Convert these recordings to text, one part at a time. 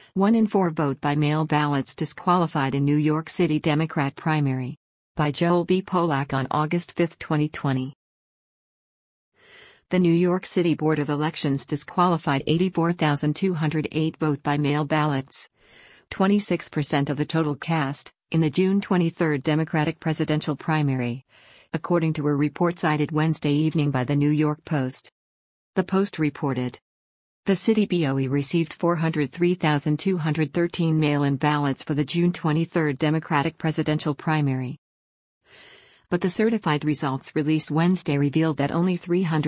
1 in 4 vote by mail ballots disqualified in New York City Democrat primary. By Joel B. Polak on August 5, 2020. The New York City Board of Elections disqualified 84,208 vote by mail ballots, 26% of the total cast, in the June 23 Democratic presidential primary, according to a report cited Wednesday evening by the New York Post. The Post reported the city BOE received 403,213 mail-in ballots for the June 23 Democratic presidential primary. But the certified results released Wednesday revealed that only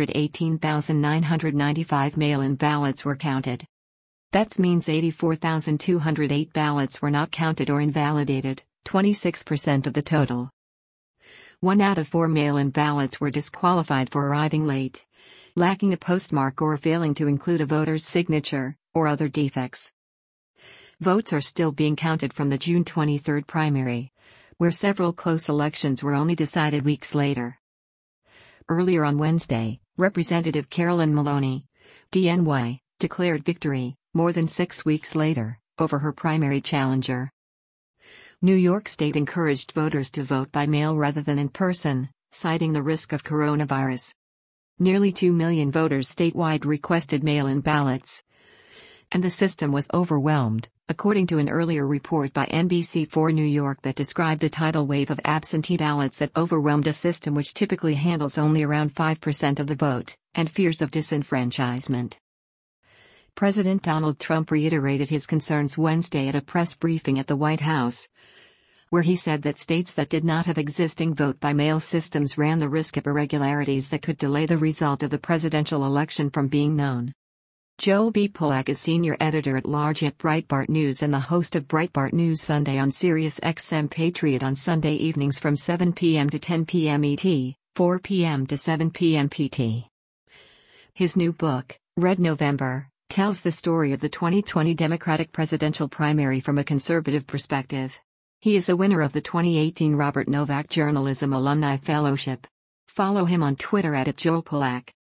318,995 mail-in ballots were counted. That means 84,208 ballots were not counted or invalidated, 26% of the total. 1 out of 4 mail-in ballots were disqualified for arriving late, lacking a postmark or failing to include a voter's signature, or other defects. Votes are still being counted from the June 23 primary, where several close elections were only decided weeks later. Earlier on Wednesday, Representative Carolyn Maloney, DNY, declared victory, more than 6 weeks later, over her primary challenger. New York State encouraged voters to vote by mail rather than in person, citing the risk of coronavirus. Nearly 2 million voters statewide requested mail-in ballots, and the system was overwhelmed, according to an earlier report by NBC4 New York that described a tidal wave of absentee ballots that overwhelmed a system which typically handles only around 5% of the vote, and fears of disenfranchisement. President Donald Trump reiterated his concerns Wednesday at a press briefing at the White House, where he said that states that did not have existing vote-by-mail systems ran the risk of irregularities that could delay the result of the presidential election from being known. Joel B. Polak is senior editor-at-large at Breitbart News and the host of Breitbart News Sunday on Sirius XM Patriot on Sunday evenings from 7 p.m. to 10 p.m. ET, 4 p.m. to 7 p.m. PT. His new book, Red November, tells the story of the 2020 Democratic presidential primary from a conservative perspective. He is a winner of the 2018 Robert Novak Journalism Alumni Fellowship. Follow him on Twitter @JoelPolak.